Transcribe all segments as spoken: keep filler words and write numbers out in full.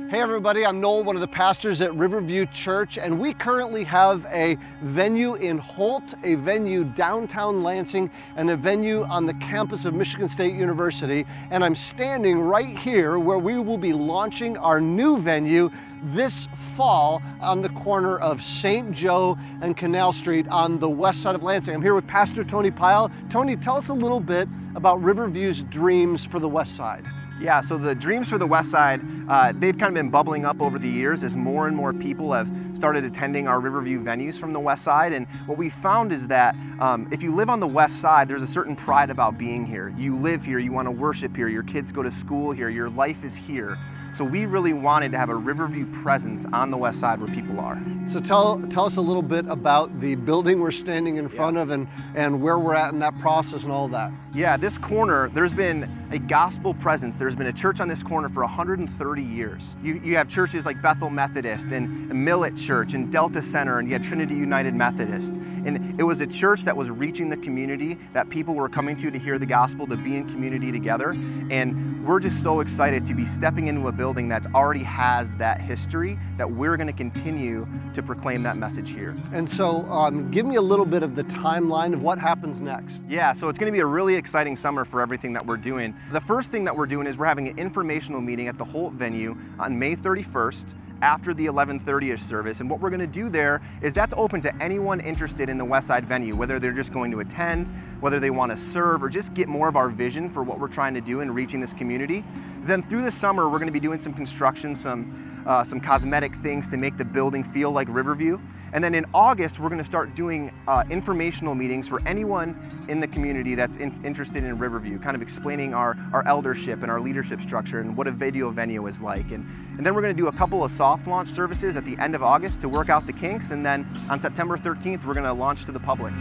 Hey everybody, I'm Noel, one of the pastors at Riverview Church, and we currently have a venue in Holt, a venue downtown Lansing, and a venue on the campus of Michigan State University. And I'm standing right here where we will be launching our new venue this fall on the corner of Saint Joe and Canal Street on the west side of Lansing. I'm here with Pastor Tony Pyle. Tony, tell us a little bit about Riverview's dreams for the west side. Yeah, so the dreams for the West Side, uh, they've kind of been bubbling up over the years as more and more people have started attending our Riverview venues from the West Side. And what we found is that um, if you live on the West Side, there's a certain pride about being here. You live here, you want to worship here, your kids go to school here, your life is here. So we really wanted to have a Riverview presence on the West Side where people are. So tell tell us a little bit about the building we're standing in front yeah. of and, and where we're at in that process and all of that. Yeah, this corner, there's been a gospel presence. There's been a church on this corner for one hundred thirty years. You, you have churches like Bethel Methodist and Millet Church and Delta Center, and you had Trinity United Methodist. And it was a church that was reaching the community, that people were coming to to hear the gospel, to be in community together. And we're just so excited to be stepping into a building that already has that history, that we're going to continue to proclaim that message here. And so um, give me a little bit of the timeline of what happens next. Yeah, so it's going to be a really exciting summer for everything that we're doing. The first thing that we're doing is we're having an informational meeting at the Holt venue on May thirty-first after the eleven thirty-ish service. And what we're going to do there is that's open to anyone interested in the West Side venue, whether they're just going to attend, whether they want to serve, or just get more of our vision for what we're trying to do in reaching this community. Then through the summer, we're going to be doing some construction, some uh, some cosmetic things to make the building feel like Riverview. And then in August, we're going to start doing uh, informational meetings for anyone in the community that's in, interested in Riverview, kind of explaining our, our eldership and our leadership structure and what a video venue is like. And, and then we're going to do a couple of soft launch services at the end of August to work out the kinks. And then on September thirteenth, we're going to launch to the public.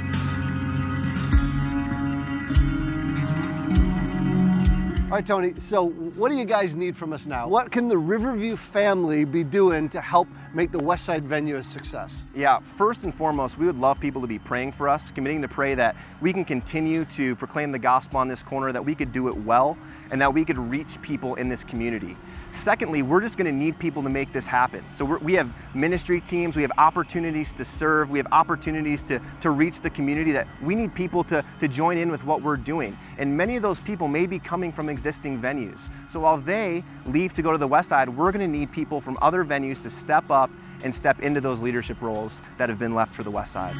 All right, Tony, so what do you guys need from us now? What can the Riverview family be doing to help make the West Side venue a success? Yeah, first and foremost, we would love people to be praying for us, committing to pray that we can continue to proclaim the gospel on this corner, that we could do it well, and that we could reach people in this community. Secondly, we're just going to need people to make this happen. So we're, we have ministry teams, we have opportunities to serve, we have opportunities to, to reach the community, that we need people to, to join in with what we're doing. And many of those people may be coming from existing venues. So while they leave to go to the West Side, we're going to need people from other venues to step up and step into those leadership roles that have been left for the West Side.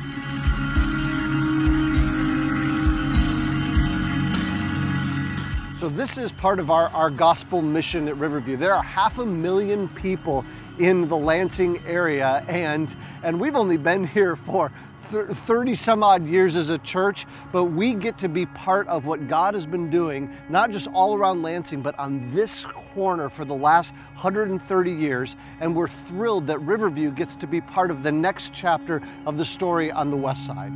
So this is part of our, our gospel mission at Riverview. There are half a million people in the Lansing area, and, and we've only been here for thirty some odd years as a church, but we get to be part of what God has been doing, not just all around Lansing, but on this corner for the last one hundred thirty years. And we're thrilled that Riverview gets to be part of the next chapter of the story on the West Side.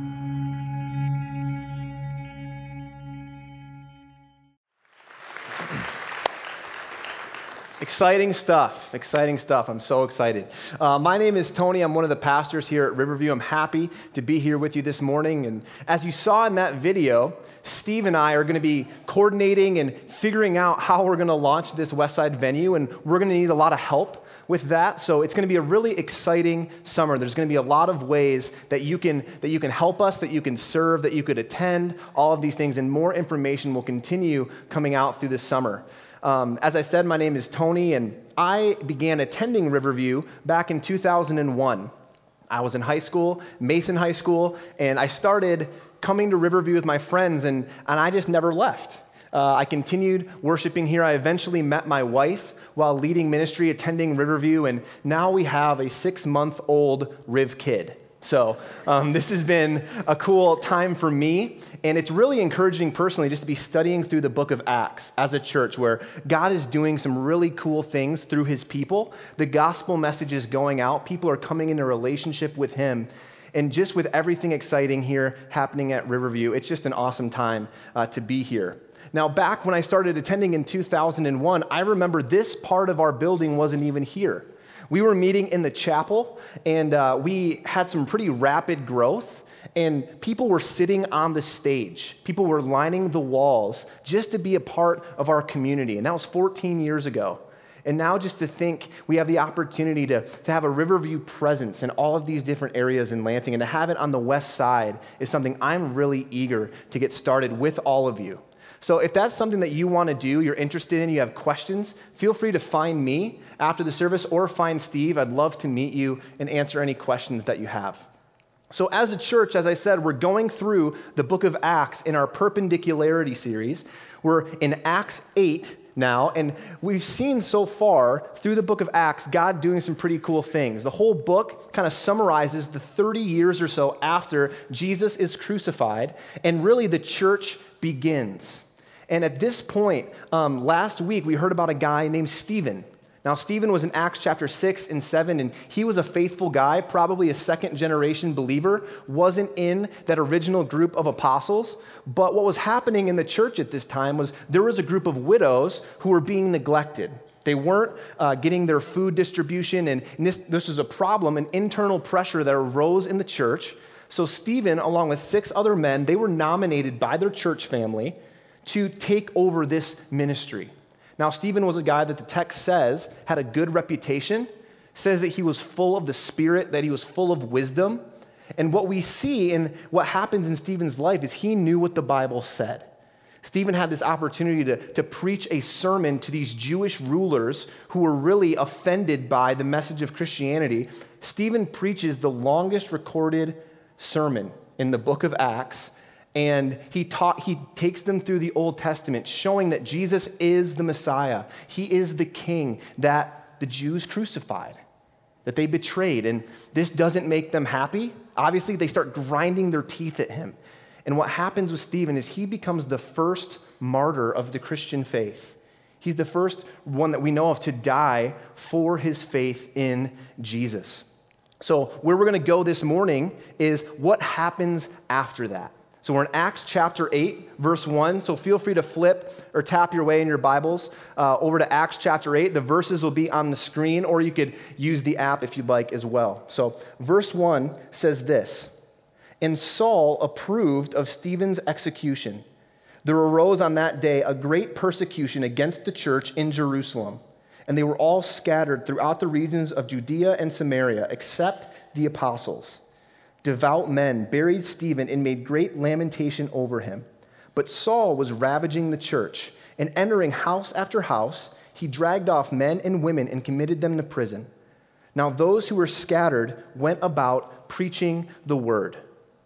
Exciting stuff, exciting stuff. I'm so excited. Uh, my name is Tony. I'm one of the pastors here at Riverview. I'm happy to be here with you this morning. And as you saw in that video, Steve and I are going to be coordinating and figuring out how we're going to launch this West Side venue, and we're going to need a lot of help with that. So it's going to be a really exciting summer. There's going to be a lot of ways that you can that you can help us, that you can serve, that you could attend, all of these things, and more information will continue coming out through this summer. Um, as I said, my name is Tony, and I began attending Riverview back in two thousand one. I was in high school, Mason High School, and I started coming to Riverview with my friends, and, and I just never left. Uh, I continued worshiping here. I eventually met my wife while leading ministry, attending Riverview, and now we have a six-month-old Riv kid. So um, this has been a cool time for me, and it's really encouraging personally just to be studying through the book of Acts as a church, where God is doing some really cool things through his people. The gospel message is going out. People are coming into a relationship with him. And just with everything exciting here happening at Riverview, it's just an awesome time uh, to be here. Now, back when I started attending in two thousand one, I remember this part of our building wasn't even here. We were meeting in the chapel, and uh, we had some pretty rapid growth, and people were sitting on the stage. People were lining the walls just to be a part of our community, and that was fourteen years ago. And now just to think we have the opportunity to, to have a Riverview presence in all of these different areas in Lansing, and to have it on the west side is something I'm really eager to get started with all of you. So if that's something that you want to do, you're interested in, you have questions, feel free to find me after the service or find Steve. I'd love to meet you and answer any questions that you have. So as a church, as I said, we're going through the book of Acts in our Perpendicularity series. We're in Acts eight now, and we've seen so far through the book of Acts, God doing some pretty cool things. The whole book kind of summarizes the thirty years or so after Jesus is crucified, and really the church begins. And at this point, um, last week, we heard about a guy named Stephen. Now, Stephen was in Acts chapter six and seven, and he was a faithful guy, probably a second-generation believer, wasn't in that original group of apostles. But what was happening in the church at this time was there was a group of widows who were being neglected. They weren't uh, getting their food distribution, and this, this was a problem, an internal pressure that arose in the church. So Stephen, along with six other men, they were nominated by their church family to take over this ministry. Now, Stephen was a guy that the text says had a good reputation, says that he was full of the Spirit, that he was full of wisdom. And what we see and what happens in Stephen's life is he knew what the Bible said. Stephen had this opportunity to, to preach a sermon to these Jewish rulers who were really offended by the message of Christianity. Stephen preaches the longest recorded sermon in the book of Acts. And he taught, he takes them through the Old Testament, showing that Jesus is the Messiah. He is the king that the Jews crucified, that they betrayed. And this doesn't make them happy. Obviously, they start grinding their teeth at him. And what happens with Stephen is he becomes the first martyr of the Christian faith. He's the first one that we know of to die for his faith in Jesus. So where we're going to go this morning is what happens after that. So we're in Acts chapter eight, verse one. So feel free to flip or tap your way in your Bibles uh, over to Acts chapter eight. The verses will be on the screen, or you could use the app if you'd like as well. So verse one says this: "And Saul approved of Stephen's execution. There arose on that day a great persecution against the church in Jerusalem, and they were all scattered throughout the regions of Judea and Samaria, except the apostles. Devout men buried Stephen and made great lamentation over him. But Saul was ravaging the church, and entering house after house, he dragged off men and women and committed them to prison. Now those who were scattered went about preaching the word."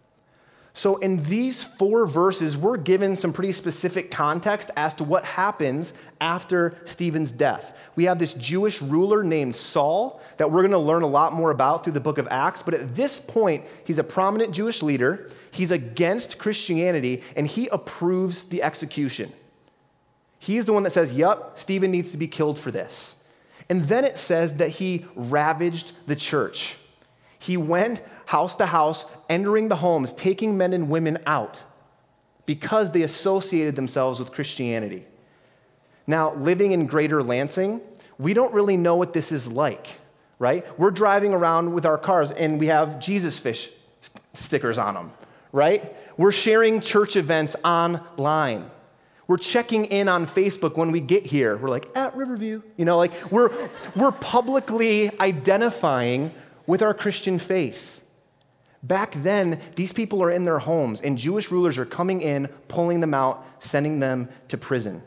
So in these four verses, we're given some pretty specific context as to what happens after Stephen's death. We have this Jewish ruler named Saul that we're going to learn a lot more about through the book of Acts. But at this point, he's a prominent Jewish leader. He's against Christianity, and he approves the execution. He's the one that says, yep, Stephen needs to be killed for this. And then it says that he ravaged the church. He went house to house, entering the homes, taking men and women out because they associated themselves with Christianity. Now, living in Greater Lansing, we don't really know what this is like, right? We're driving around with our cars and we have Jesus fish st- stickers on them, right? We're sharing church events online. We're checking in on Facebook when we get here. We're like, at Riverview. You know, like we're, we're publicly identifying with our Christian faith. Back then, these people are in their homes, and Jewish rulers are coming in, pulling them out, sending them to prison.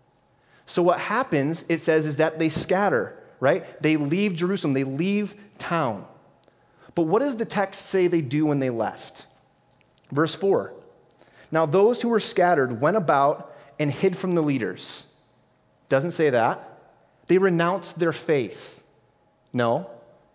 So what happens, it says, is that they scatter, right? They leave Jerusalem. They leave town. But what does the text say they do when they left? Verse four. "Now those who were scattered went about and hid from the leaders." Doesn't say that. They renounced their faith. No.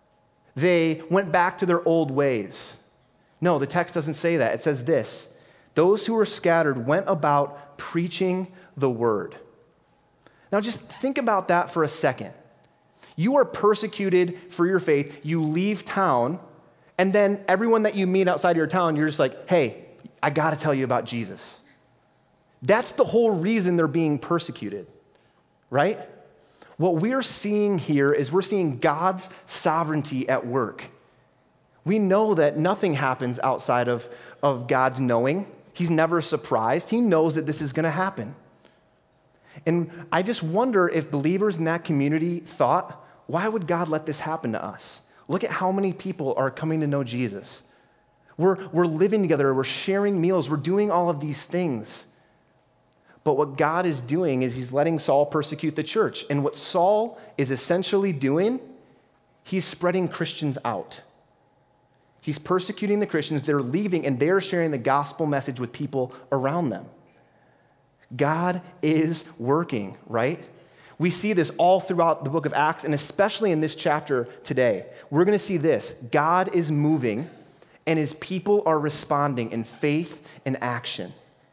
They went back to their old ways. No, the text doesn't say that. It says this: "Those who were scattered went about preaching the word." Now just think about that for a second. You are persecuted for your faith, you leave town, and then everyone that you meet outside of your town, you're just like, hey, I gotta tell you about Jesus. That's the whole reason they're being persecuted, right? What we're seeing here is we're seeing God's sovereignty at work. We know that nothing happens outside of, of God's knowing. He's never surprised. He knows that this is going to happen. And I just wonder if believers in that community thought, why would God let this happen to us? Look at how many people are coming to know Jesus. We're, we're living together, we're sharing meals, we're doing all of these things. But what God is doing is he's letting Saul persecute the church. And what Saul is essentially doing, he's spreading Christians out. He's persecuting the Christians, they're leaving, and they're sharing the gospel message with people around them. God is working, right? We see this all throughout the book of Acts, and especially in this chapter today. We're going to see this. God is moving, and his people are responding in faith and action.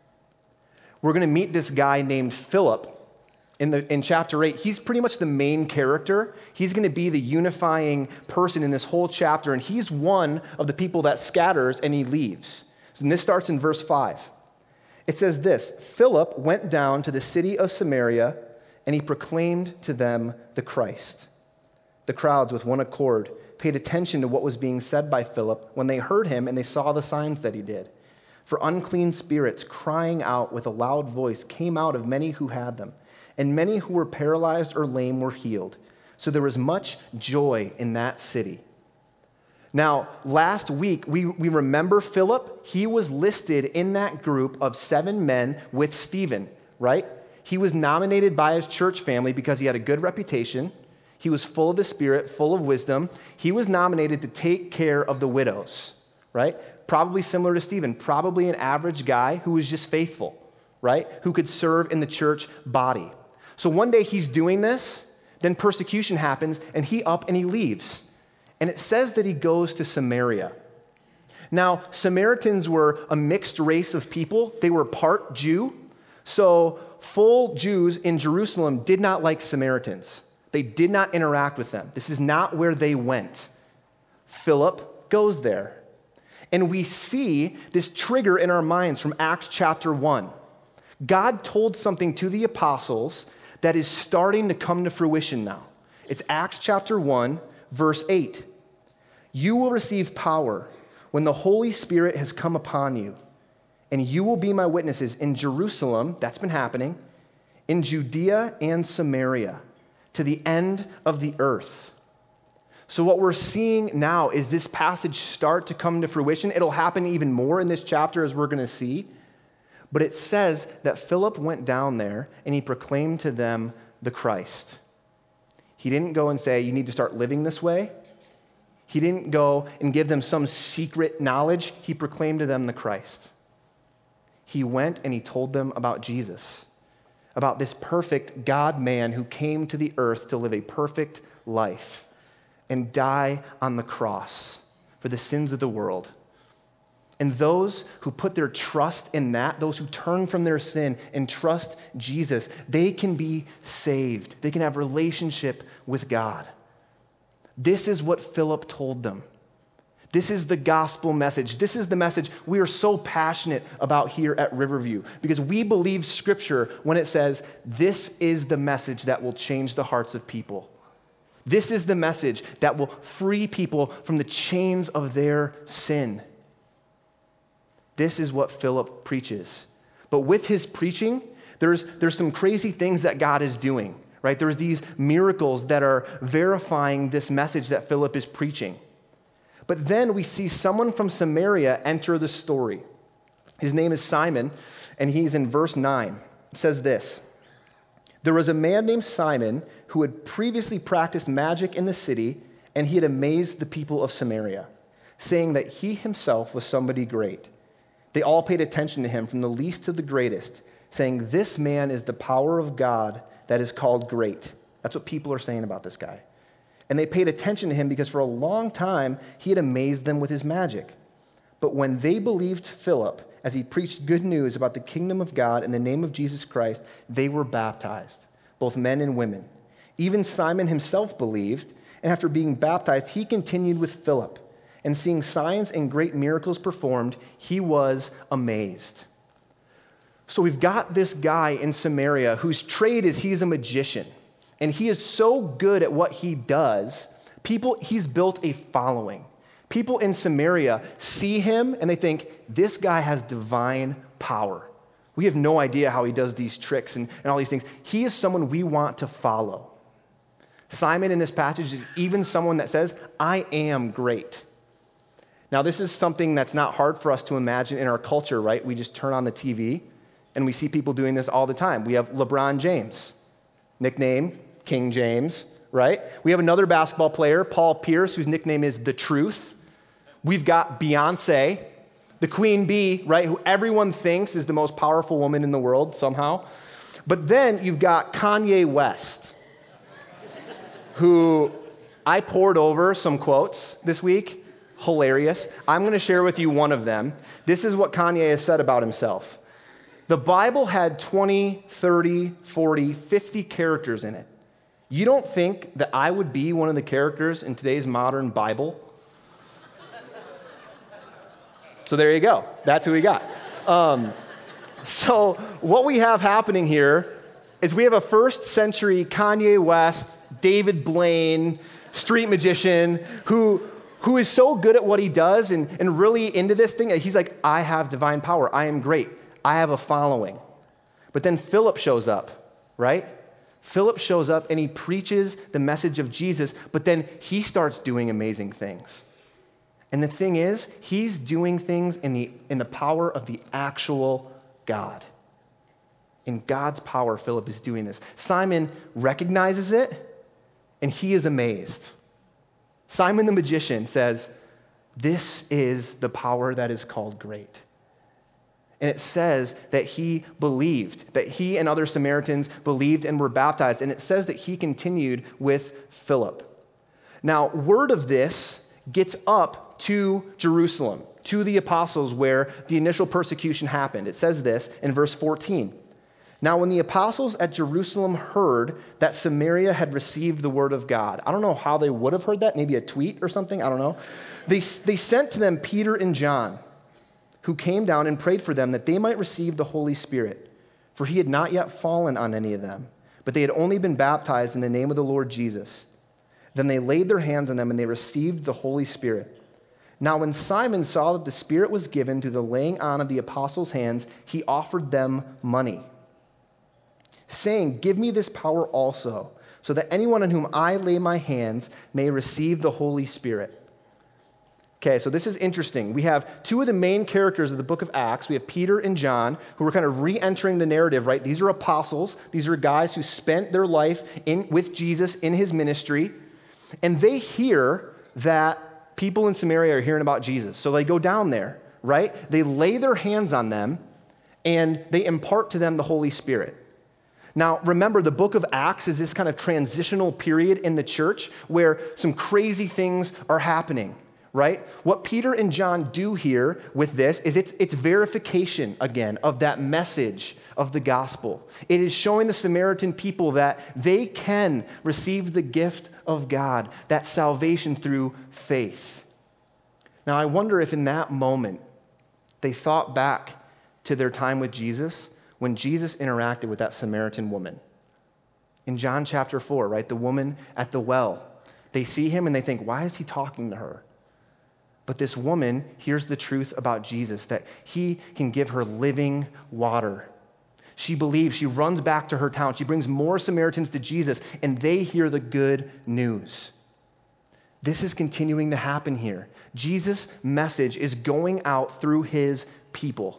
We're going to meet this guy named Philip in, the, in chapter eight. He's pretty much the main character. He's going to be the unifying person in this whole chapter, and he's one of the people that scatters and he leaves. And this starts in verse five. It says this, Philip went down to the city of Samaria, and he proclaimed to them the Christ. The crowds, with one accord, paid attention to what was being said by Philip when they heard him and they saw the signs that he did. For unclean spirits, crying out with a loud voice, came out of many who had them, and many who were paralyzed or lame were healed. So there was much joy in that city. Now, last week, we, we remember Philip. He was listed in that group of seven men with Stephen, right? He was nominated by his church family because he had a good reputation. He was full of the Spirit, full of wisdom. He was nominated to take care of the widows, right? Probably similar to Stephen, probably an average guy who was just faithful, right? Who could serve in the church body. So one day he's doing this, then persecution happens, and he up and he leaves. And it says that he goes to Samaria. Now, Samaritans were a mixed race of people. They were part Jew. So full Jews in Jerusalem did not like Samaritans. They did not interact with them. This is not where they went. Philip goes there. And we see this trigger in our minds from Acts chapter one. God told something to the apostles that is starting to come to fruition now. It's Acts chapter one, verse eight. You will receive power when the Holy Spirit has come upon you, and you will be my witnesses in Jerusalem, that's been happening, in Judea and Samaria, to the end of the earth. So what we're seeing now is this passage start to come to fruition. It'll happen even more in this chapter, as we're going to see. But it says that Philip went down there and he proclaimed to them the Christ. He didn't go and say, you need to start living this way. He didn't go and give them some secret knowledge. He proclaimed to them the Christ. He went and he told them about Jesus, about this perfect God-man who came to the earth to live a perfect life and die on the cross for the sins of the world. And those who put their trust in that, those who turn from their sin and trust Jesus, they can be saved. They can have relationship with God. This is what Philip told them. This is the gospel message. This is the message we are so passionate about here at Riverview, because we believe Scripture when it says this is the message that will change the hearts of people. This is the message that will free people from the chains of their sin. This is what Philip preaches. But with his preaching, there's, there's some crazy things that God is doing, right? There's these miracles that are verifying this message that Philip is preaching. But then we see someone from Samaria enter the story. His name is Simon, and he's in verse nine. It says this, there was a man named Simon who had previously practiced magic in the city, and he had amazed the people of Samaria, saying that he himself was somebody great. They all paid attention to him, from the least to the greatest, saying, this man is the power of God that is called great. That's what people are saying about this guy. And they paid attention to him because for a long time he had amazed them with his magic. But when they believed Philip, as he preached good news about the kingdom of God in the name of Jesus Christ, they were baptized, both men and women. Even Simon himself believed, and after being baptized, he continued with Philip. And seeing signs and great miracles performed, he was amazed. So we've got this guy in Samaria whose trade is he's a magician. And he is so good at what he does, people, he's built a following. People in Samaria see him and they think, this guy has divine power. We have no idea how he does these tricks and, and all these things. He is someone we want to follow. Simon in this passage is even someone that says, I am great. Now, this is something that's not hard for us to imagine in our culture, right? We just turn on the T V and we see people doing this all the time. We have LeBron James, nickname King James, right? We have another basketball player, Paul Pierce, whose nickname is The Truth. We've got Beyonce, the Queen Bee, right, who everyone thinks is the most powerful woman in the world somehow. But then you've got Kanye West, who I poured over some quotes this week. Hilarious. I'm going to share with you one of them. This is what Kanye has said about himself. The Bible had twenty, thirty, forty, fifty characters in it. You don't think that I would be one of the characters in today's modern Bible? So there you go. That's who we got. Um, so what we have happening here is we have a first century Kanye West, David Blaine, street magician who, who is so good at what he does and, and really into this thing. He's like, I have divine power. I am great. I have a following. But then Philip shows up, right? Philip shows up and he preaches the message of Jesus, but then he starts doing amazing things. And the thing is, he's doing things in the, in the power of the actual God. In God's power, Philip is doing this. Simon recognizes it, and he is amazed. Simon the magician says, this is the power that is called great. And it says that he believed, that he and other Samaritans believed and were baptized. And it says that he continued with Philip. Now, word of this gets up to Jerusalem, to the apostles where the initial persecution happened. It says this in verse fourteen. Now, when the apostles at Jerusalem heard that Samaria had received the word of God, I don't know how they would have heard that, maybe a tweet or something, I don't know. They, they sent to them Peter and John, who came down and prayed for them that they might receive the Holy Spirit, for he had not yet fallen on any of them, but they had only been baptized in the name of the Lord Jesus. Then they laid their hands on them and they received the Holy Spirit. Now, when Simon saw that the Spirit was given through the laying on of the apostles' hands, he offered them money, saying, give me this power also, so that anyone on whom I lay my hands may receive the Holy Spirit. Okay, so this is interesting. We have two of the main characters of the book of Acts. We have Peter and John, who are kind of re-entering the narrative, right? These are apostles. These are guys who spent their life in, with Jesus in his ministry, and they hear that people in Samaria are hearing about Jesus. So they go down there, right? They lay their hands on them, and they impart to them the Holy Spirit. Now, remember, the book of Acts is this kind of transitional period in the church where some crazy things are happening, right? What Peter and John do here with this is it's, it's verification, again, of that message of the gospel. It is showing the Samaritan people that they can receive the gift of God, that salvation through faith. Now, I wonder if in that moment they thought back to their time with Jesus when Jesus interacted with that Samaritan woman. In John chapter four, right, the woman at the well, they see him and they think, why is he talking to her? But this woman hears the truth about Jesus, that he can give her living water. She believes, she runs back to her town, she brings more Samaritans to Jesus, and they hear the good news. This is continuing to happen here. Jesus' message is going out through his people.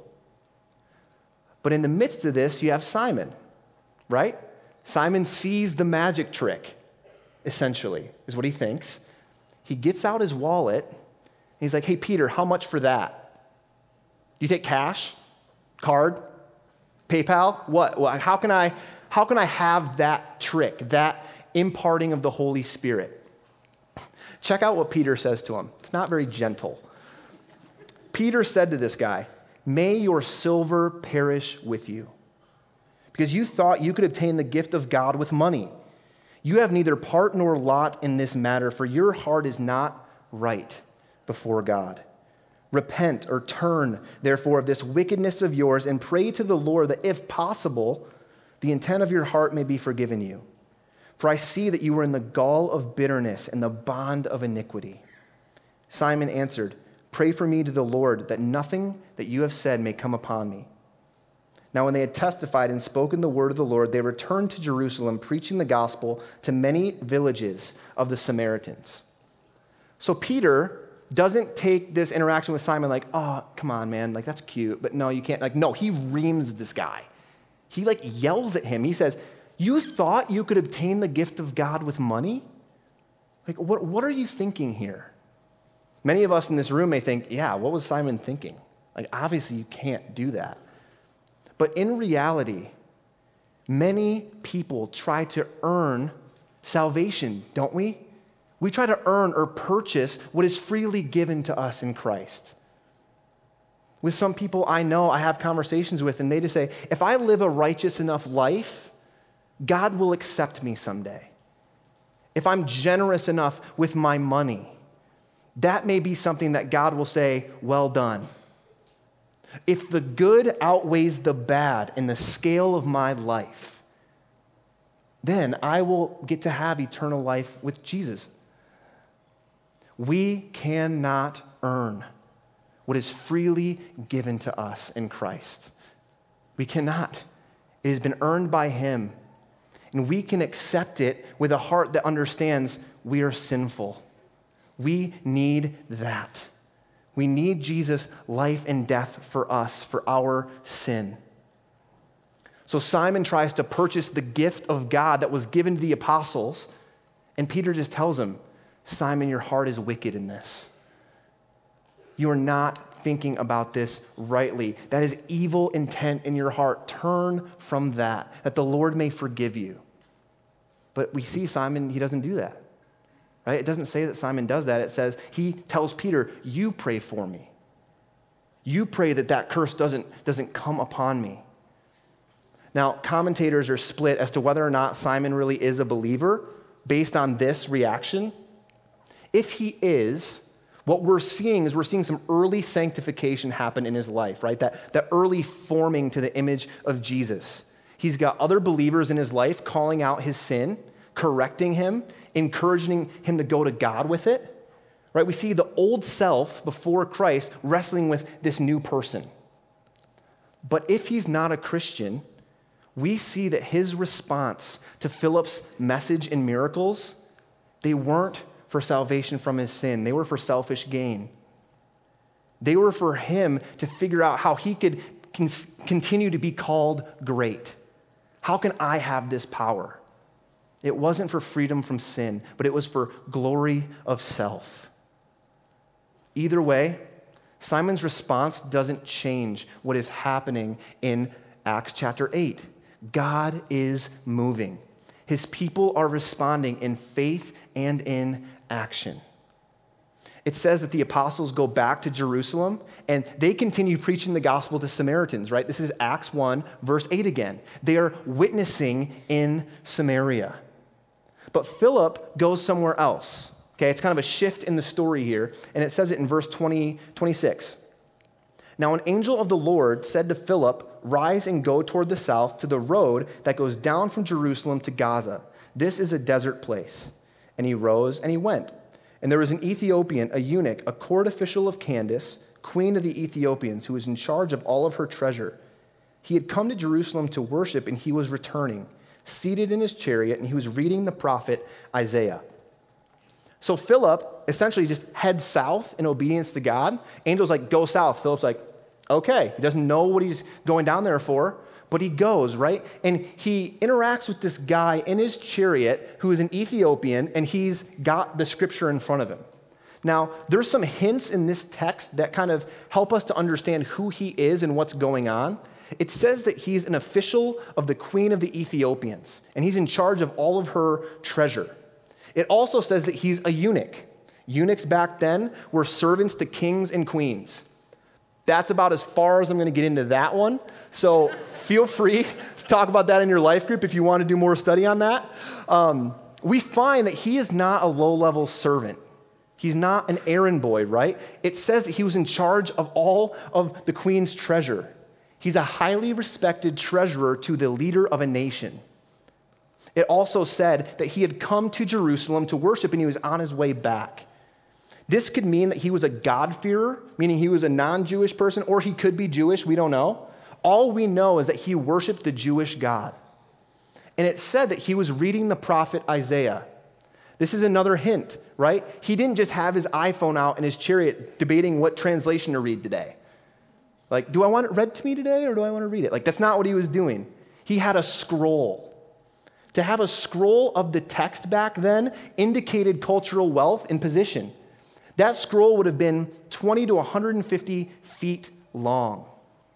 But in the midst of this, you have Simon, right? Simon sees the magic trick, essentially, is what he thinks. He gets out his wallet, and he's like, hey, Peter, how much for that? Do you take cash, card, PayPal? What? What? How can I, how can I have that trick, that imparting of the Holy Spirit? Check out what Peter says to him. It's not very gentle. Peter said to this guy, may your silver perish with you, because you thought you could obtain the gift of God with money. You have neither part nor lot in this matter, for your heart is not right before God. Repent or turn, therefore, of this wickedness of yours and pray to the Lord that, if possible, the intent of your heart may be forgiven you. For I see that you were in the gall of bitterness and the bond of iniquity. Simon answered, pray for me to the Lord that nothing that you have said may come upon me. Now, when they had testified and spoken the word of the Lord, they returned to Jerusalem, preaching the gospel to many villages of the Samaritans. So Peter doesn't take this interaction with Simon like, oh, come on, man, like that's cute, but no, you can't. Like, no, he reams this guy. He like yells at him. He says, you thought you could obtain the gift of God with money? Like, what, what are you thinking here? Many of us in this room may think, yeah, what was Simon thinking? Like, obviously you can't do that. But in reality, many people try to earn salvation, don't we? We try to earn or purchase what is freely given to us in Christ. With some people I know, I have conversations with, and they just say, if I live a righteous enough life, God will accept me someday. If I'm generous enough with my money, that may be something that God will say, well done. If the good outweighs the bad in the scale of my life, then I will get to have eternal life with Jesus. We cannot earn what is freely given to us in Christ. We cannot. It has been earned by Him, and we can accept it with a heart that understands we are sinful. We need that. We need Jesus' life and death for us, for our sin. So Simon tries to purchase the gift of God that was given to the apostles, and Peter just tells him, Simon, your heart is wicked in this. You are not thinking about this rightly. That is evil intent in your heart. Turn from that, that the Lord may forgive you. But we see Simon, he doesn't do that. Right? It doesn't say that Simon does that. It says he tells Peter, you pray for me. You pray that that curse doesn't, doesn't come upon me. Now, commentators are split as to whether or not Simon really is a believer based on this reaction. If he is, what we're seeing is we're seeing some early sanctification happen in his life, right? That, that early forming to the image of Jesus. He's got other believers in his life calling out his sin, correcting him, encouraging him to go to God with it, right? We see the old self before Christ wrestling with this new person. But if he's not a Christian, we see that his response to Philip's message and miracles, they weren't for salvation from his sin. They were for selfish gain. They were for him to figure out how he could continue to be called great. How can I have this power? It wasn't for freedom from sin, but it was for glory of self. Either way, Simon's response doesn't change what is happening in Acts chapter eight. God is moving. His people are responding in faith and in action. It says that the apostles go back to Jerusalem and they continue preaching the gospel to Samaritans, right? This is Acts one, verse eight again. They are witnessing in Samaria. But Philip goes somewhere else. Okay, it's kind of a shift in the story here, and it says it in verse twenty, twenty-six. Now an angel of the Lord said to Philip, rise and go toward the south to the road that goes down from Jerusalem to Gaza. This is a desert place. And he rose and he went. And there was an Ethiopian, a eunuch, a court official of Candace, queen of the Ethiopians, who was in charge of all of her treasure. He had come to Jerusalem to worship, and he was returning, seated in his chariot, and he was reading the prophet Isaiah. So Philip essentially just heads south in obedience to God. Angel's like, go south. Philip's like, okay. He doesn't know what he's going down there for, but he goes, right? And he interacts with this guy in his chariot who is an Ethiopian, and he's got the scripture in front of him. Now, there's some hints in this text that kind of help us to understand who he is and what's going on. It says that he's an official of the queen of the Ethiopians, and he's in charge of all of her treasure. It also says that he's a eunuch. Eunuchs back then were servants to kings and queens. That's about as far as I'm going to get into that one. So feel free to talk about that in your life group if you want to do more study on that. Um, we find that he is not a low-level servant. He's not an errand boy, right? It says that he was in charge of all of the queen's treasure. He's a highly respected treasurer to the leader of a nation. It also said that he had come to Jerusalem to worship and he was on his way back. This could mean that he was a God-fearer, meaning he was a non-Jewish person, or he could be Jewish, we don't know. All we know is that he worshiped the Jewish God. And it said that he was reading the prophet Isaiah. This is another hint, right? He didn't just have his iPhone out in his chariot debating what translation to read today. Like, do I want it read to me today or do I want to read it? Like, that's not what he was doing. He had a scroll. To have a scroll of the text back then indicated cultural wealth and position. That scroll would have been twenty to one hundred fifty feet long.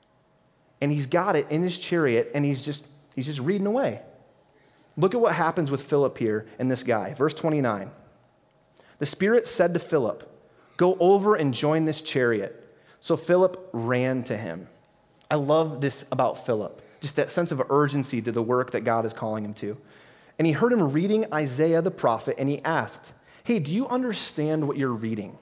And he's got it in his chariot and he's just he's just reading away. Look at what happens with Philip here and this guy. Verse twenty-nine. The Spirit said to Philip, "Go over and join this chariot." So Philip ran to him. I love this about Philip, just that sense of urgency to the work that God is calling him to. And he heard him reading Isaiah the prophet, and he asked, "Hey, do you understand what you're reading?"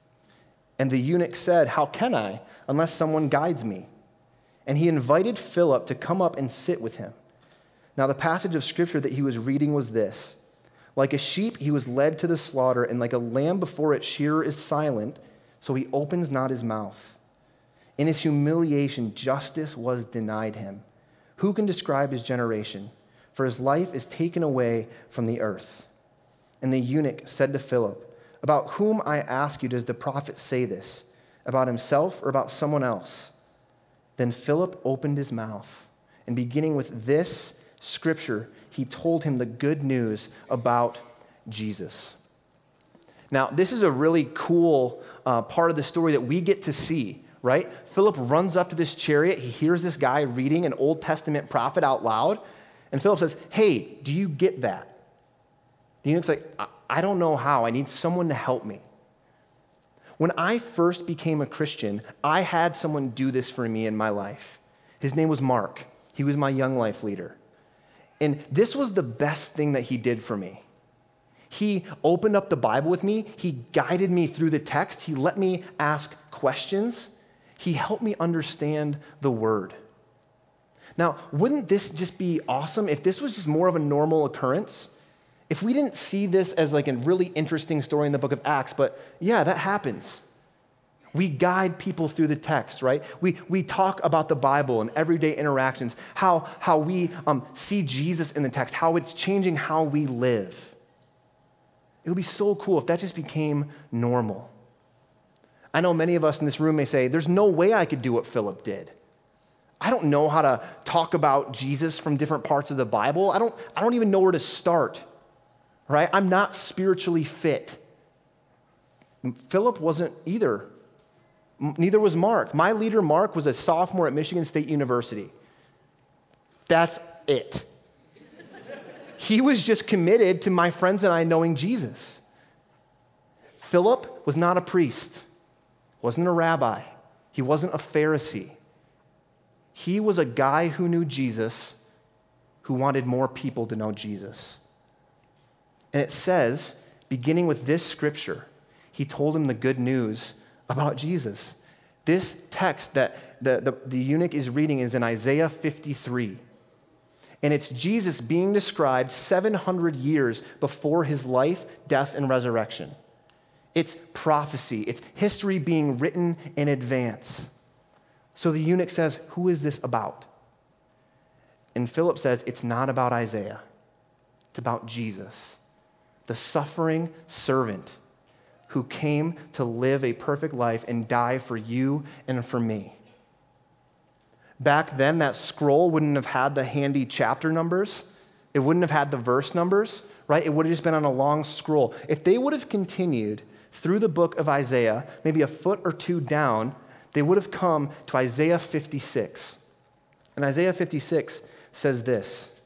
And the eunuch said, "How can I, unless someone guides me?" And he invited Philip to come up and sit with him. Now, the passage of scripture that he was reading was this: "Like a sheep, he was led to the slaughter, and like a lamb before its shearer is silent, so he opens not his mouth. In his humiliation, justice was denied him. Who can describe his generation? For his life is taken away from the earth." And the eunuch said to Philip, "About whom, I ask you, does the prophet say this? About himself or about someone else?" Then Philip opened his mouth, and beginning with this scripture, he told him the good news about Jesus. Now, this is a really cool uh, part of the story that we get to see, right? Philip runs up to this chariot. He hears this guy reading an Old Testament prophet out loud. And Philip says, "Hey, do you get that?" The eunuch's like, I, I don't know how. I need someone to help me. When I first became a Christian, I had someone do this for me in my life. His name was Mark. He was my young life leader. And this was the best thing that he did for me. He opened up the Bible with me. He guided me through the text. He let me ask questions. He helped me understand the word. Now, wouldn't this just be awesome if this was just more of a normal occurrence? If we didn't see this as like a really interesting story in the book of Acts, but yeah, that happens. We guide people through the text, right? We we talk about the Bible and everyday interactions, how, how we um, see Jesus in the text, how it's changing how we live. It would be so cool if that just became normal. I know many of us in this room may say, "There's no way I could do what Philip did. I don't know how to talk about Jesus from different parts of the Bible. I don't, I don't even know where to start, right? I'm not spiritually fit." Philip wasn't either. Neither was Mark. My leader, Mark, was a sophomore at Michigan State University. That's it. He was just committed to my friends and I knowing Jesus. Philip was not a priest, wasn't a rabbi. He wasn't a Pharisee. He was a guy who knew Jesus, who wanted more people to know Jesus. And it says, beginning with this scripture, he told him the good news about Jesus. This text that the, the, the eunuch is reading is in Isaiah fifty-three. And it's Jesus being described seven hundred years before his life, death, and resurrection. It's prophecy. It's history being written in advance. So the eunuch says, "Who is this about?" And Philip says, "It's not about Isaiah. It's about Jesus, the suffering servant who came to live a perfect life and die for you and for me." Back then, that scroll wouldn't have had the handy chapter numbers. It wouldn't have had the verse numbers, right? It would have just been on a long scroll. If they would have continued through the book of Isaiah, maybe a foot or two down, they would have come to Isaiah fifty-six. And Isaiah fifty-six says this: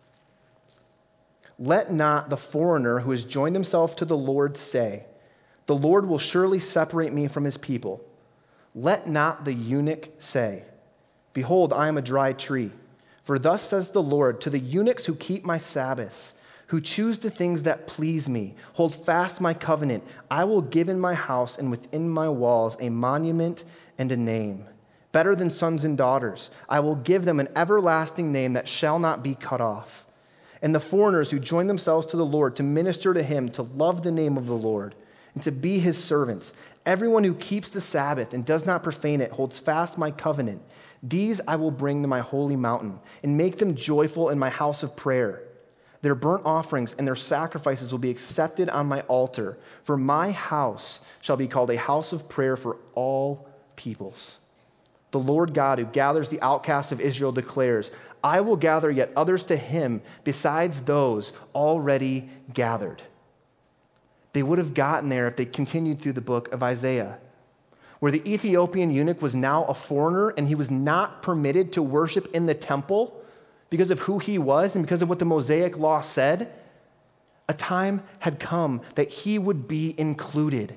"Let not the foreigner who has joined himself to the Lord say, 'The Lord will surely separate me from his people.' Let not the eunuch say, 'Behold, I am a dry tree.' For thus says the Lord to the eunuchs who keep my Sabbaths, who choose the things that please me, hold fast my covenant. I will give in my house and within my walls a monument and a name, better than sons and daughters. I will give them an everlasting name that shall not be cut off. And the foreigners who join themselves to the Lord to minister to him, to love the name of the Lord, and to be his servants. Everyone who keeps the Sabbath and does not profane it holds fast my covenant. These I will bring to my holy mountain and make them joyful in my house of prayer. Their burnt offerings and their sacrifices will be accepted on my altar, for my house shall be called a house of prayer for all peoples. The Lord God, who gathers the outcasts of Israel, declares, I will gather yet others to him besides those already gathered. They would have gotten there if they continued through the book of Isaiah, where the Ethiopian eunuch was now a foreigner and he was not permitted to worship in the temple because of who he was and because of what the Mosaic law said. A time had come that he would be included.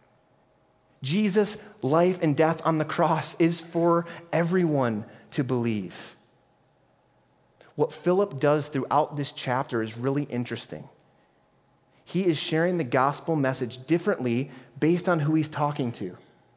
Jesus' life and death on the cross is for everyone to believe. What Philip does throughout this chapter is really interesting. He is sharing the gospel message differently based on who he's talking to.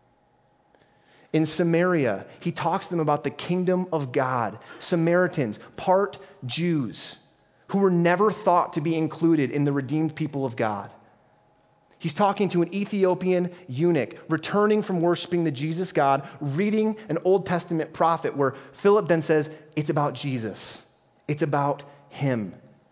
In Samaria, he talks to them about the kingdom of God. Samaritans, part Jews, who were never thought to be included in the redeemed people of God. He's talking to an Ethiopian eunuch returning from worshiping the Jesus God, reading an Old Testament prophet where Philip then says, it's about Jesus. It's about him.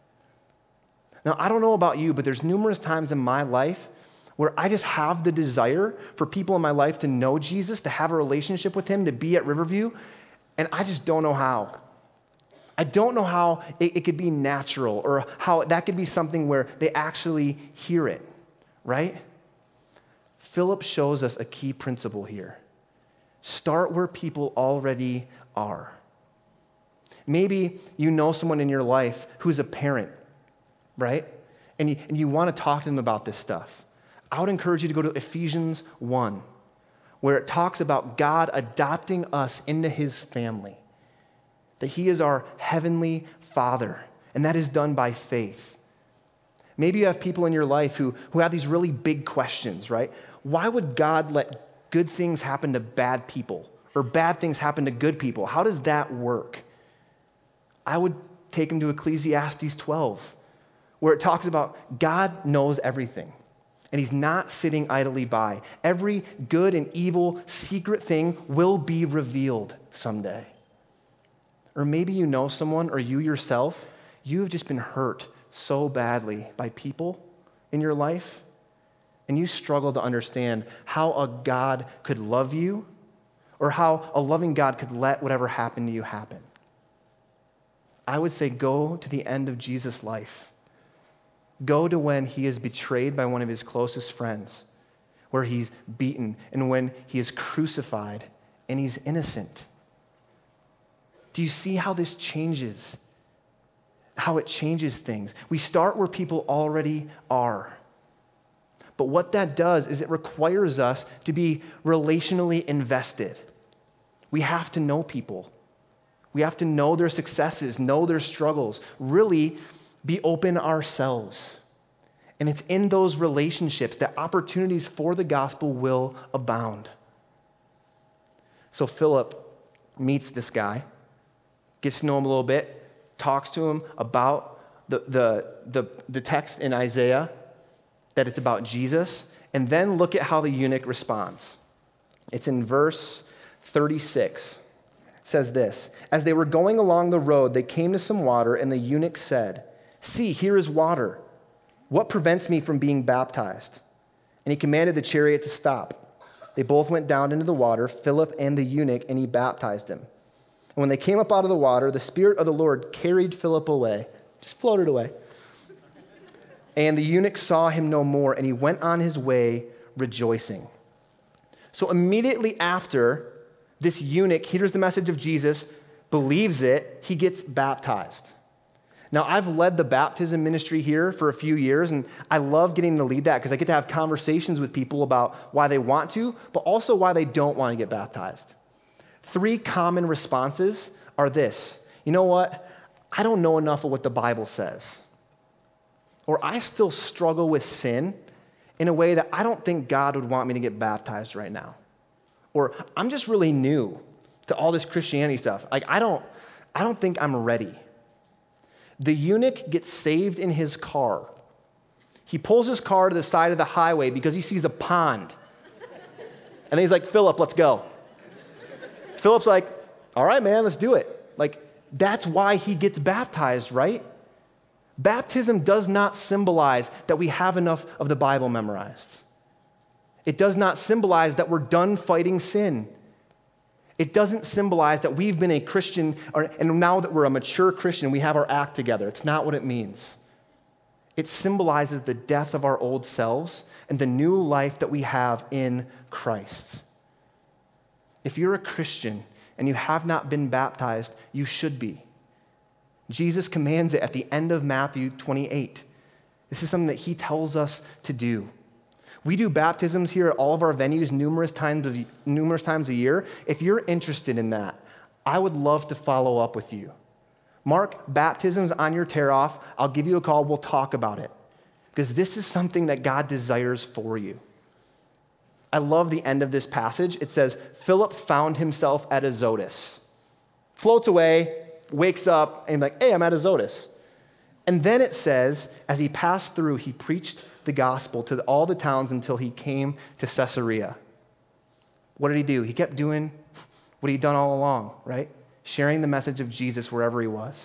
Now, I don't know about you, but there's numerous times in my life where I just have the desire for people in my life to know Jesus, to have a relationship with him, to be at Riverview, and I just don't know how. I don't know how it, it could be natural or how that could be something where they actually hear it, right? Philip shows us a key principle here. Start where people already are. Maybe you know someone in your life who's a parent, right? And you, and you want to talk to them about this stuff. I would encourage you to go to Ephesians one, where it talks about God adopting us into his family, that he is our heavenly Father, and that is done by faith. Maybe you have people in your life who, who have these really big questions, right? Why would God let good things happen to bad people or bad things happen to good people? How does that work? I would take them to Ecclesiastes twelve, where it talks about God knows everything, and he's not sitting idly by. Every good and evil secret thing will be revealed someday. Or maybe you know someone, or you yourself, you've just been hurt so badly by people in your life, and you struggle to understand how a God could love you, or how a loving God could let whatever happened to you happen. I would say go to the end of Jesus' life. Go to when he is betrayed by one of his closest friends, where he's beaten, and when he is crucified and he's innocent. Do you see how this changes? How it changes things? We start where people already are. But what that does is it requires us to be relationally invested. We have to know people. We have to know their successes, know their struggles, really be open ourselves. And it's in those relationships that opportunities for the gospel will abound. So Philip meets this guy, gets to know him a little bit, talks to him about the, the, the, the text in Isaiah, that it's about Jesus, and then look at how the eunuch responds. It's in verse thirty-six. It says this, as they were going along the road, they came to some water, and the eunuch said, see, here is water. What prevents me from being baptized? And he commanded the chariot to stop. They both went down into the water, Philip and the eunuch, and he baptized him. And when they came up out of the water, the Spirit of the Lord carried Philip away, just floated away. And the eunuch saw him no more, and he went on his way rejoicing. So immediately after this eunuch hears the message of Jesus, believes it, he gets baptized. Now, I've led the baptism ministry here for a few years, and I love getting to lead that because I get to have conversations with people about why they want to, but also why they don't want to get baptized. Three common responses are this. You know what? I don't know enough of what the Bible says. Or I still struggle with sin in a way that I don't think God would want me to get baptized right now. Or I'm just really new to all this Christianity stuff. Like, I don't, I don't think I'm ready. The eunuch gets saved in his car. He pulls his car to the side of the highway because he sees a pond. And then he's like, Philip, let's go. Philip's like, all right, man, let's do it. Like, that's why he gets baptized, right? Baptism does not symbolize that we have enough of the Bible memorized. It does not symbolize that we're done fighting sin. It doesn't symbolize that we've been a Christian, or, and now that we're a mature Christian, we have our act together. It's not what it means. It symbolizes the death of our old selves and the new life that we have in Christ. If you're a Christian and you have not been baptized, you should be. Jesus commands it at the end of Matthew twenty-eight. This is something that he tells us to do. We do baptisms here at all of our venues numerous times, of, numerous times a year. If you're interested in that, I would love to follow up with you. Mark baptisms on your tear-off. I'll give you a call. We'll talk about it. Because this is something that God desires for you. I love the end of this passage. It says, Philip found himself at Azotus. Floats away, wakes up, and like, hey, I'm at Azotus. And then it says, as he passed through, he preached the gospel to all the towns until he came to Caesarea. What did he do? He kept doing what he'd done all along, right? Sharing the message of Jesus wherever he was.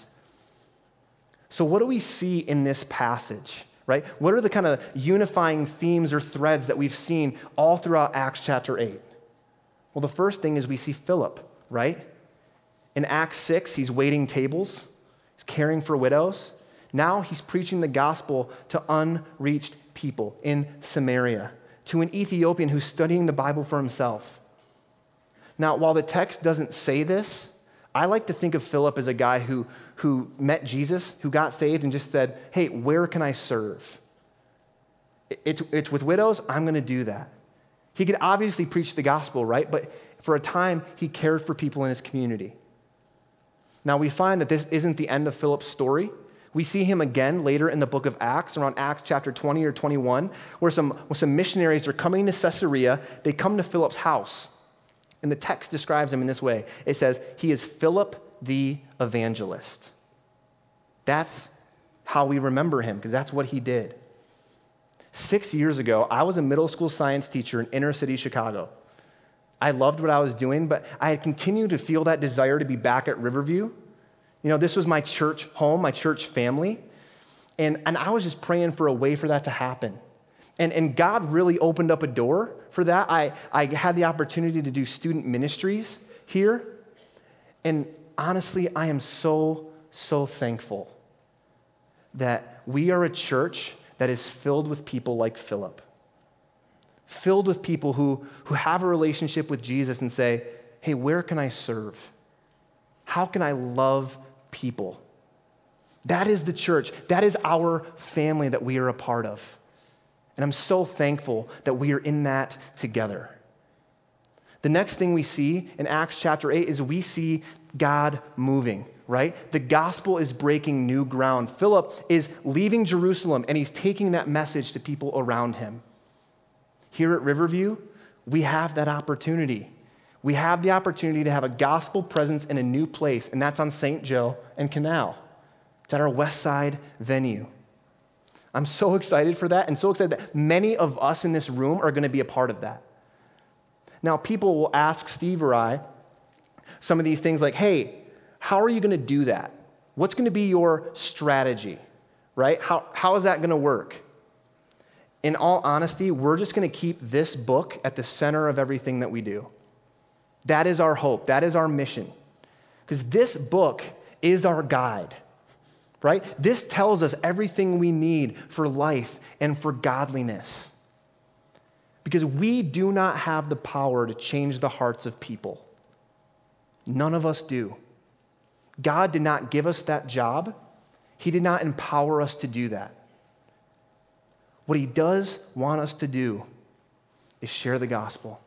So what do we see in this passage, right? What are the kind of unifying themes or threads that we've seen all throughout Acts chapter eight? Well, the first thing is we see Philip, right? In Acts six, he's waiting tables. He's caring for widows. Now he's preaching the gospel to unreached people in Samaria, to an Ethiopian who's studying the Bible for himself. Now, while the text doesn't say this, I like to think of Philip as a guy who, who met Jesus, who got saved and just said, hey, where can I serve? It's, it's with widows, I'm going to do that. He could obviously preach the gospel, right? But for a time, he cared for people in his community. Now, we find that this isn't the end of Philip's story. We see him again later in the book of Acts, around Acts chapter twenty or twenty-one, where some, where some missionaries are coming to Caesarea. They come to Philip's house. And the text describes him in this way. It says, he is Philip the evangelist. That's how we remember him, because that's what he did. Six years ago, I was a middle school science teacher in inner city Chicago. I loved what I was doing, but I had continued to feel that desire to be back at Riverview. You know, this was my church home, my church family, and, and I was just praying for a way for that to happen. And, and God really opened up a door for that. I, I had the opportunity to do student ministries here, and honestly, I am so, so thankful that we are a church that is filled with people like Philip, filled with people who, who have a relationship with Jesus and say, hey, where can I serve? How can I love people? That is the church. That is our family that we are a part of. And I'm so thankful that we are in that together. The next thing we see in Acts chapter eight is we see God moving, right? The gospel is breaking new ground. Philip is leaving Jerusalem and he's taking that message to people around him. Here at Riverview, we have that opportunity. We have the opportunity to have a gospel presence in a new place, and that's on Saint Joe and Canal. It's at our West Side venue. I'm so excited for that, and so excited that many of us in this room are going to be a part of that. Now, people will ask Steve or I some of these things like, hey, how are you going to do that? What's going to be your strategy, right? How, how is that going to work? In all honesty, we're just going to keep this book at the center of everything that we do. That is our hope. That is our mission. Because this book is our guide, right? This tells us everything we need for life and for godliness. Because we do not have the power to change the hearts of people. None of us do. God did not give us that job. He did not empower us to do that. What he does want us to do is share the gospel.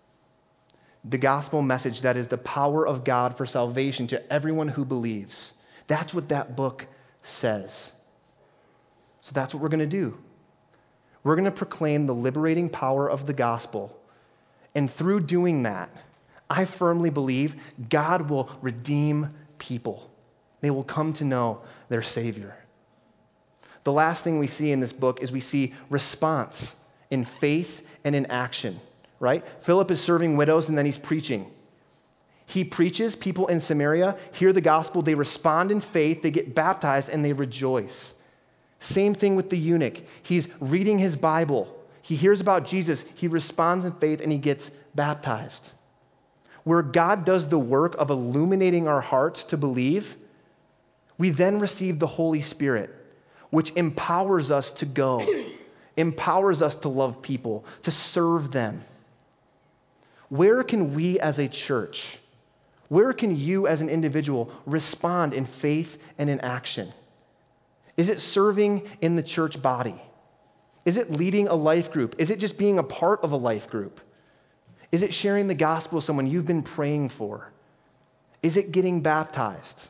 The gospel message that is the power of God for salvation to everyone who believes. That's what that book says. So that's what we're going to do. We're going to proclaim the liberating power of the gospel. And through doing that, I firmly believe God will redeem people. They will come to know their Savior. The last thing we see in this book is we see response in faith and in action. Right? Philip is serving widows and then he's preaching. He preaches, people in Samaria hear the gospel, they respond in faith, they get baptized, and they rejoice. Same thing with the eunuch. He's reading his Bible. He hears about Jesus, he responds in faith, and he gets baptized. Where God does the work of illuminating our hearts to believe, we then receive the Holy Spirit, which empowers us to go, empowers us to love people, to serve them. Where can we as a church, where can you as an individual respond in faith and in action? Is it serving in the church body? Is it leading a life group? Is it just being a part of a life group? Is it sharing the gospel with someone you've been praying for? Is it getting baptized?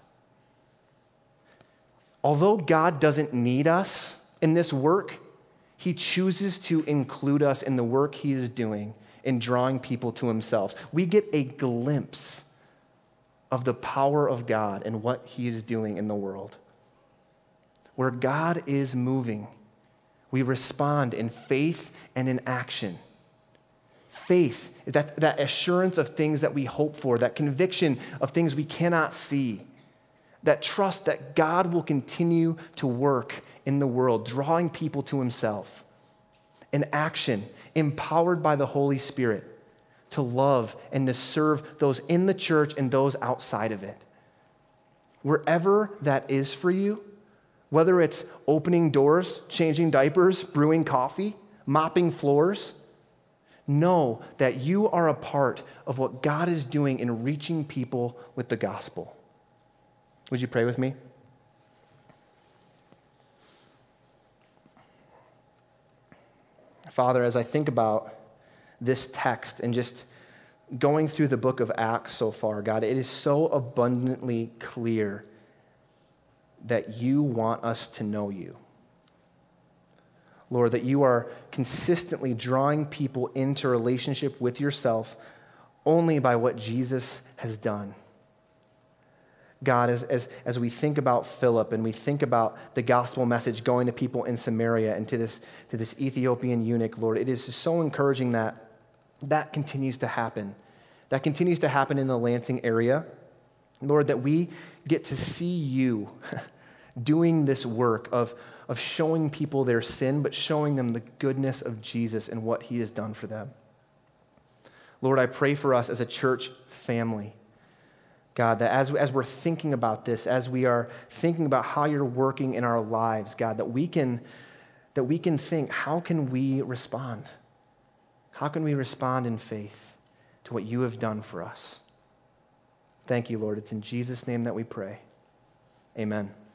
Although God doesn't need us in this work, he chooses to include us in the work he is doing in drawing people to himself. We get a glimpse of the power of God and what he is doing in the world. Where God is moving, we respond in faith and in action. Faith, that, that assurance of things that we hope for, that conviction of things we cannot see, that trust that God will continue to work in the world, drawing people to himself. An action empowered by the Holy Spirit to love and to serve those in the church and those outside of it. Wherever that is for you, whether it's opening doors, changing diapers, brewing coffee, mopping floors, know that you are a part of what God is doing in reaching people with the gospel. Would you pray with me? Father, as I think about this text and just going through the book of Acts so far, God, it is so abundantly clear that you want us to know you. Lord, that you are consistently drawing people into relationship with yourself only by what Jesus has done. God, as, as, as we think about Philip and we think about the gospel message going to people in Samaria and to this, to this Ethiopian eunuch, Lord, it is so encouraging that that continues to happen. That continues to happen in the Lansing area. Lord, that we get to see you doing this work of, of showing people their sin, but showing them the goodness of Jesus and what he has done for them. Lord, I pray for us as a church family, God, that as, as we're thinking about this, as we are thinking about how you're working in our lives, God, that we can, that we can think, how can we respond? How can we respond in faith to what you have done for us? Thank you, Lord. It's in Jesus' name that we pray. Amen.